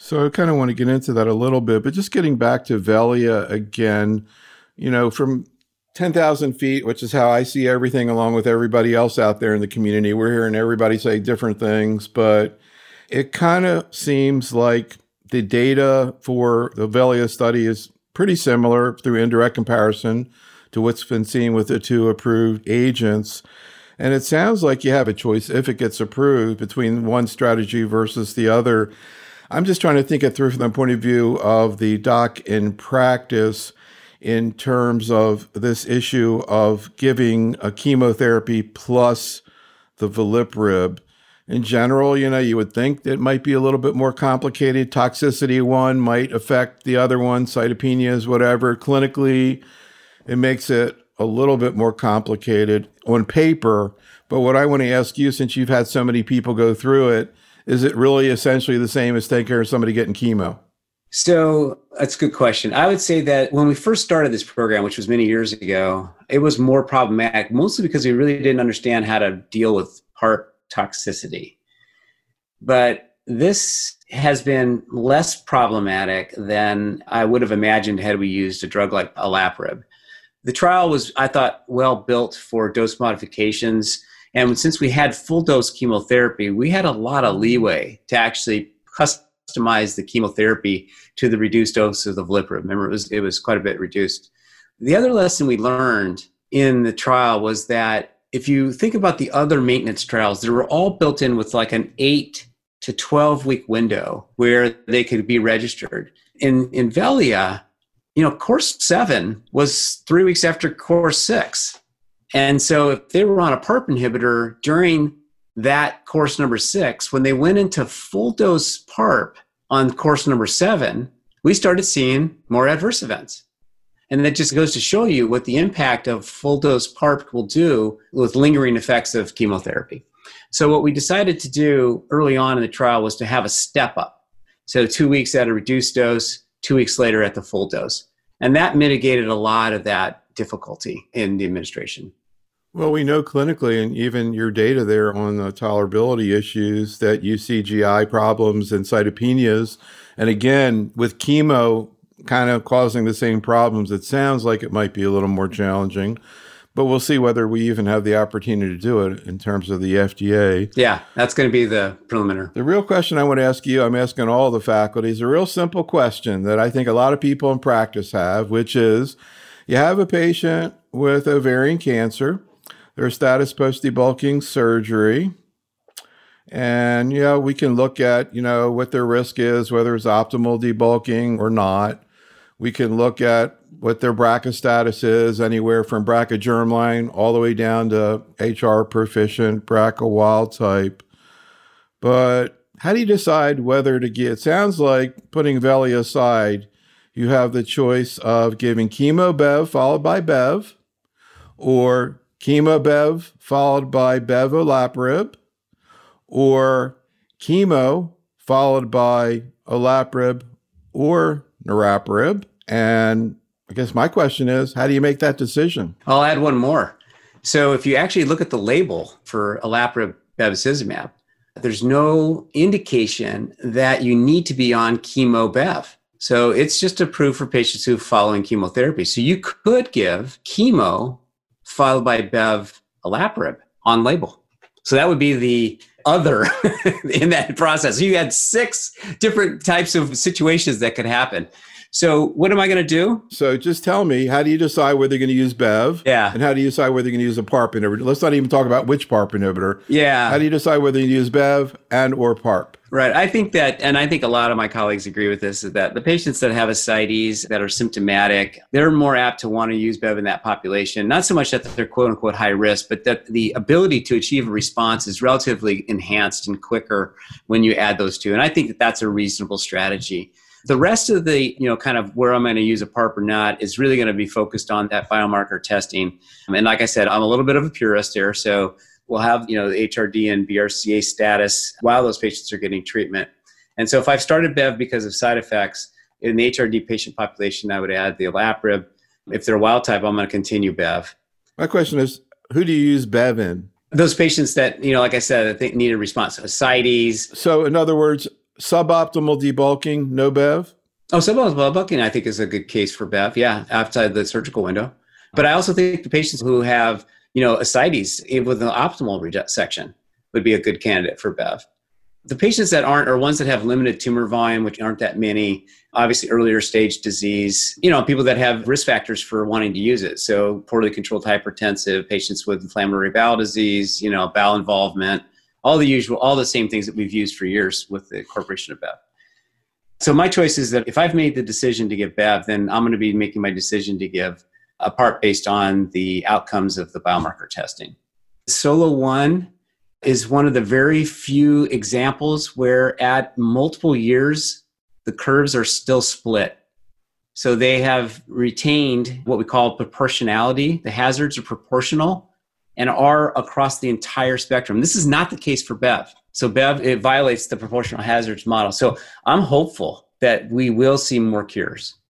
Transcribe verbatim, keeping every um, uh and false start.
So I kind of want to get into that a little bit, but just getting back to Velia again, you know, from ten thousand feet, which is how I see everything along with everybody else out there in the community. We're hearing everybody say different things, but it kind of seems like the data for the Velia study is pretty similar through indirect comparison to what's been seen with the two approved agents. And it sounds like you have a choice if it gets approved between one strategy versus the other. I'm just trying to think it through from the point of view of the doc in practice in terms of this issue of giving a chemotherapy plus the veliparib. In general, you know, you would think that it might be a little bit more complicated. Toxicity one might affect the other one, cytopenias, whatever. Clinically, it makes it a little bit more complicated on paper. But what I want to ask you, since you've had so many people go through it, is it really essentially the same as taking care of somebody getting chemo? So that's a good question. I would say that when we first started this program, which was many years ago, it was more problematic, mostly because we really didn't understand how to deal with PARP toxicity. But this has been less problematic than I would have imagined had we used a drug like olaparib. The trial was, I thought, well built for dose modifications. And since we had full dose chemotherapy, we had a lot of leeway to actually customize the chemotherapy to the reduced dose of the veliparib. Remember, it was, it was quite a bit reduced. The other lesson we learned in the trial was that if you think about the other maintenance trials, they were all built in with like an eight to twelve week window where they could be registered. In, in Velia, you know, course seven was three weeks after course six. And so if they were on a PARP inhibitor during that course number six, when they went into full dose PARP on course number seven, we started seeing more adverse events. And that just goes to show you what the impact of full dose PARP will do with lingering effects of chemotherapy. So what we decided to do early on in the trial was to have a step up. So two weeks at a reduced dose, two weeks later at the full dose. And that mitigated a lot of that difficulty in the administration. Well, we know clinically, and even your data there on the tolerability issues, that you see G I problems and cytopenias. And again, with chemo kind of causing the same problems, it sounds like it might be a little more challenging. But we'll see whether we even have the opportunity to do it in terms of the F D A. Yeah, that's going to be the preliminary. The real question I want to ask you, I'm asking all the faculty, is a real simple question that I think a lot of people in practice have, which is, you have a patient with ovarian cancer, their status post-debulking surgery, and, you know, we can look at, you know, what their risk is, whether it's optimal debulking or not. We can look at what their B R C A status is, anywhere from B R C A germline all the way down to H R proficient, B R C A wild type. But how do you decide whether to give? It sounds like, putting Velia aside, you have the choice of giving chemo-bev followed by bev, or chemo-bev followed by bev-olaparib, or chemo followed by olaparib or niraparib. And I guess my question is, how do you make that decision? I'll add one more. So if you actually look at the label for olaparib bevacizumab, there's no indication that you need to be on chemo-bev. So it's just approved for patients who are following chemotherapy. So you could give chemo followed by bev olaparib on label. So that would be the other in that process. So you had six different types of situations that could happen. So what am I going to do? So just tell me, how do you decide whether you're going to use bev? Yeah. And how do you decide whether you're going to use a PARP inhibitor? Let's not even talk about which PARP inhibitor. Yeah. How do you decide whether you use bev and or PARP? Right. I think that, and I think a lot of my colleagues agree with this, is that the patients that have ascites that are symptomatic, they're more apt to want to use bev in that population. Not so much that they're quote unquote high risk, but that the ability to achieve a response is relatively enhanced and quicker when you add those two. And I think that that's a reasonable strategy. The rest of the, you know, kind of where I'm going to use a PARP or not is really going to be focused on that biomarker testing. And like I said, I'm a little bit of a purist here. So we'll have, you know, the H R D and B R C A status while those patients are getting treatment. And so if I've started bev because of side effects, in the H R D patient population, I would add the olaparib. If they're wild type, I'm going to continue bev. My question is, who do you use bev in? Those patients that, you know, like I said, I think need a response. Ascites. So in other words, suboptimal debulking, no Bev? Oh, suboptimal debulking, I think, is a good case for Bev. Yeah, outside the surgical window. But I also think the patients who have, you know, ascites with an optimal resection would be a good candidate for Bev. The patients that aren't are ones that have limited tumor volume, which aren't that many, obviously earlier stage disease, you know, people that have risk factors for wanting to use it. So poorly controlled hypertensive, patients with inflammatory bowel disease, you know, bowel involvement, all the usual, all the same things that we've used for years with the incorporation of Bev. So my choice is that if I've made the decision to give Bev, then I'm going to be making my decision to give a PARP based on the outcomes of the biomarker testing. SOLO one is one of the very few examples where at multiple years, the curves are still split. So they have retained what we call proportionality. The hazards are proportional and are across the entire spectrum. This is not the case for Bev. So Bev, it violates the proportional hazards model. So I'm hopeful that we will see more cures.